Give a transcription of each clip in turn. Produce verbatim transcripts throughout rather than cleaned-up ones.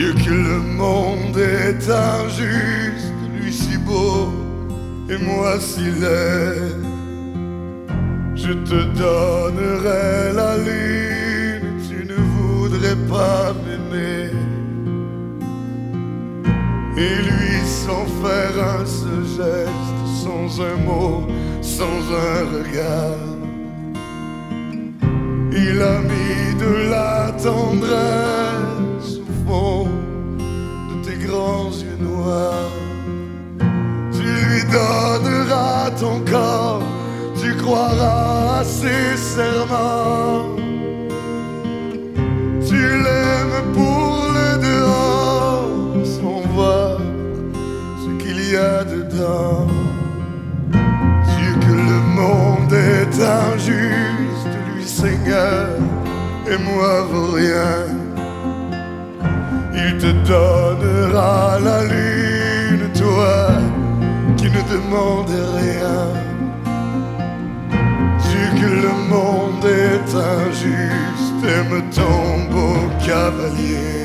Dieu que le monde est injuste, lui si beau et moi si laid. Je te donnerai la lune, tu ne voudrais pas m'aimer. Et lui sans faire un seul geste, sans un mot, sans un regard, il a mis de la tendresse au fond de tes grands yeux noirs. Tu lui donneras ton corps, tu croiras à ses serments. Tu l'aimes pour le dehors, sans voir ce qu'il y a dedans. Dieu que le monde est injuste, lui Seigneur, et moi vaut rien. Il te donnera la lune, toi qui ne demandes rien. Dieu que le monde est injuste, aime ton beau cavalier.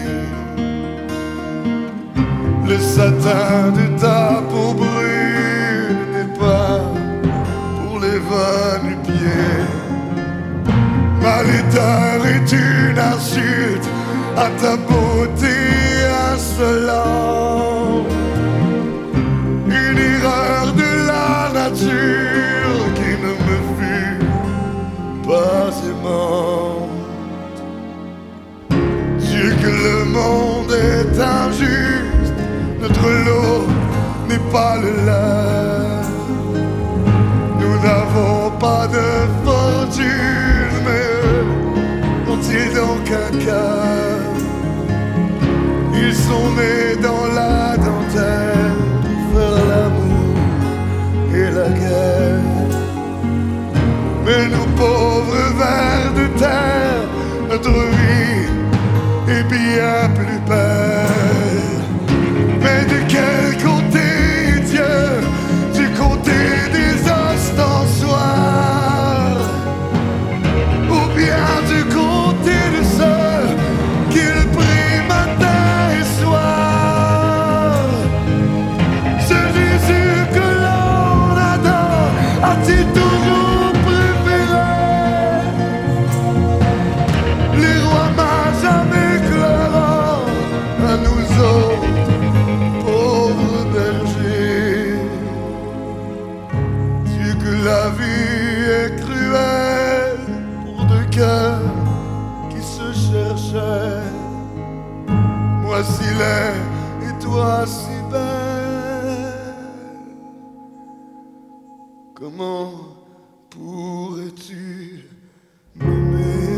Le satin de ta peau brune n'est pas pour les va-nu-pieds. Ma laideur est une insulte à ta beauté insolente, une erreur de la nature qui ne me fut pas aimante. Dieu que le monde est injuste, notre lot n'est pas le leur. Nous n'avons pas de fortune, mais eux ont-ils donc un cœur? Ils sont nés dans la dentelle pour faire l'amour et la guerre. Mais nous pauvres vers de terre, notre vie est bien plus belle. Mais de quel côté, Dieu? Du côté des ostensoirs, ou bien du côté de ceux qu'il prie matin et soir? Ce Jésus que l'on adore a-t-il toujours préféré les rois mages avec leur or à nous autres pauvres bergers? Dieu que la vie est cruelle pour deux cœurs qui se cherchaient, moi si laid et toi si belle. Comment pourrais-tu m'aimer?